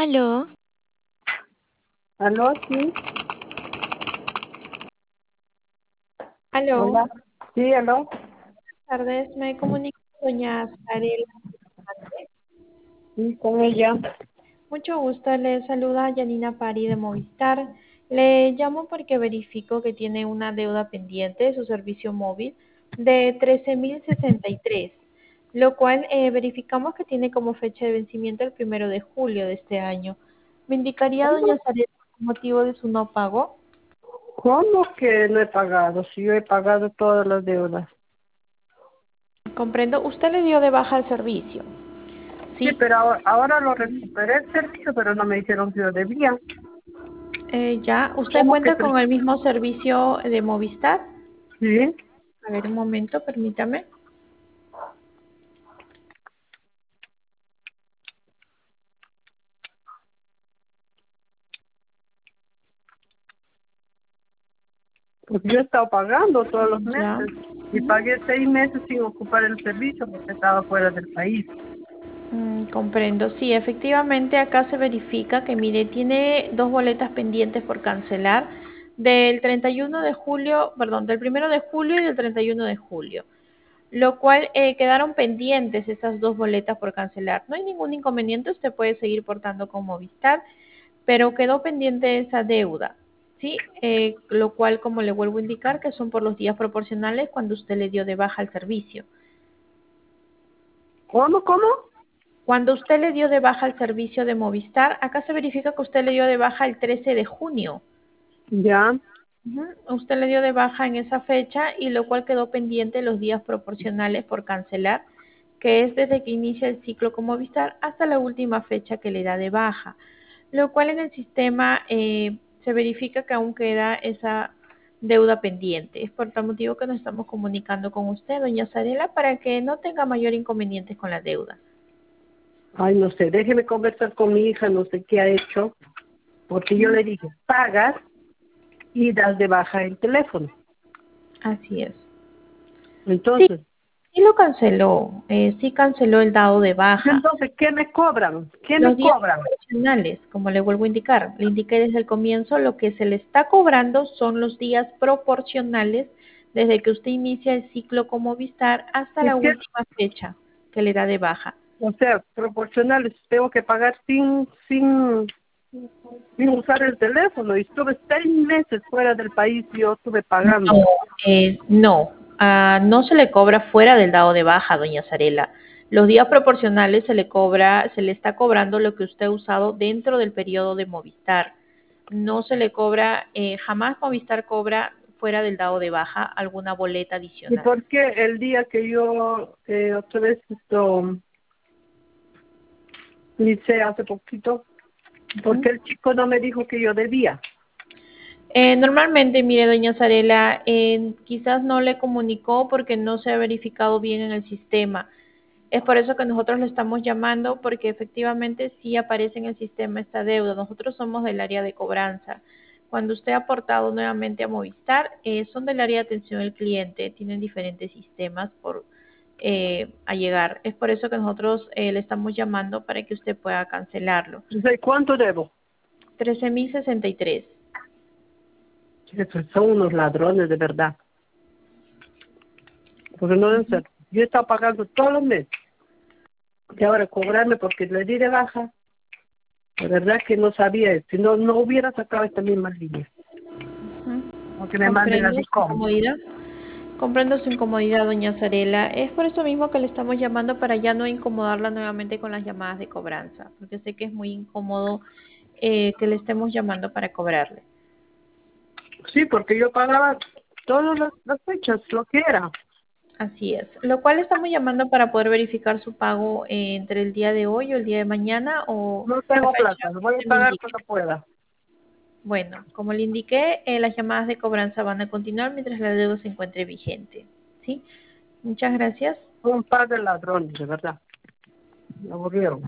Aló, ¿Aló? Sí. Aló, Hola. Sí, aló. buenas tardes. Me comunico con doña Sarela. Sí, con ella. Mucho gusto. Le saluda Yanina Pari de Movistar. Le llamo porque verifico que tiene una deuda pendiente de su servicio móvil de 13.063, lo cual verificamos que tiene como fecha de vencimiento el 1 de julio de este año. ¿Me indicaría, doña ¿Cómo? Sarela, el motivo de su no pago? ¿Cómo que no he pagado? Si yo he pagado todas las deudas. Comprendo. Usted le dio de baja el servicio, Sí, ¿sí? pero ahora lo recuperé el servicio, pero no me dijeron que yo debía. Ya, ¿usted ¿Cómo que cuenta con el mismo servicio de Movistar? sí? A ver, un momento, permítame. Pues yo he estado pagando todos los Ya. meses. Y pagué 6 meses sin ocupar el servicio porque estaba fuera del país. Comprendo. Sí, efectivamente acá se verifica que, mire, tiene dos boletas pendientes por cancelar del 31 de julio, perdón, del 1 de julio y del 31 de julio, lo cual quedaron pendientes esas dos boletas por cancelar. No hay ningún inconveniente, usted puede seguir portando con Movistar, pero quedó pendiente esa deuda, ¿sí? Lo cual, como le vuelvo a indicar, que son por los días proporcionales cuando usted le dio de baja el servicio. ¿Cómo? Cuando usted le dio de baja el servicio de Movistar, acá se verifica que usted le dio de baja el 13 de junio. Ya. Usted le dio de baja en esa fecha y lo cual quedó pendiente los días proporcionales por cancelar, que es desde que inicia el ciclo con Movistar hasta la última fecha que le da de baja, lo cual en el sistema se verifica que aún queda esa deuda pendiente. Es por tal motivo que nos estamos comunicando con usted, doña Sarela, para que no tenga mayor inconveniente con la deuda. Ay, no sé, déjeme conversar con mi hija, no sé qué ha hecho. Porque yo le dije, pagas y das de baja el teléfono. Así es. Sí, Entonces, sí lo canceló, sí canceló el dado de baja. entonces, ¿qué me cobran? ¿Qué me Los días cobran? proporcionales, como le vuelvo a indicar, le indiqué desde el comienzo, lo que se le está cobrando son los días proporcionales desde que usted inicia el ciclo con Movistar hasta ¿Y la qué? última fecha que le da de baja. O sea, proporcionales, tengo que pagar sin usar el teléfono. Y estuve 6 meses fuera del país y yo estuve No, pagando. no se le cobra fuera del dado de baja, doña Sarela. Los días proporcionales se le cobra, se le está cobrando lo que usted ha usado dentro del periodo de Movistar. No se le cobra, jamás Movistar cobra fuera del dado de baja alguna boleta ¿Y adicional. por qué el día que yo otra vez hice hace poquito? Ujú. Porque el chico no me dijo que yo debía. Normalmente, mire, doña Sarela, quizás no le comunicó porque no se ha verificado bien en el sistema. Es por eso que nosotros le estamos llamando, porque efectivamente sí aparece en el sistema esta deuda. Nosotros somos del área de cobranza. Cuando usted ha aportado nuevamente a Movistar, son del área de atención al cliente, tienen diferentes sistemas por a llegar. Es por eso que nosotros le estamos llamando para que usted pueda cancelarlo. Entonces, ¿cuánto debo? 13.063. Esos son unos ladrones de verdad. Porque no deben ser. Yo he estado pagando todos los meses. Y ahora cobrarme porque le di de baja. La verdad que no sabía esto. Si no, no hubiera sacado esta misma línea. Porque me manden la Comprendo su DICOM. incomodidad. Comprendo su incomodidad, doña Sarela. Es por eso mismo que le estamos llamando para ya no incomodarla nuevamente con las llamadas de cobranza, porque sé que es muy incómodo que le estemos llamando para cobrarle. Sí, porque yo pagaba todas las fechas, lo que era. Así es. Lo cual estamos llamando para poder verificar su pago entre el día de hoy o el día de mañana o No la tengo fecha plata, lo que voy a usted me pagar indique. cuando pueda. Bueno, como le indiqué, las llamadas de cobranza van a continuar mientras la deuda se encuentre vigente. ¿Sí? Muchas gracias. Un par de ladrones, de verdad. Me aburrieron.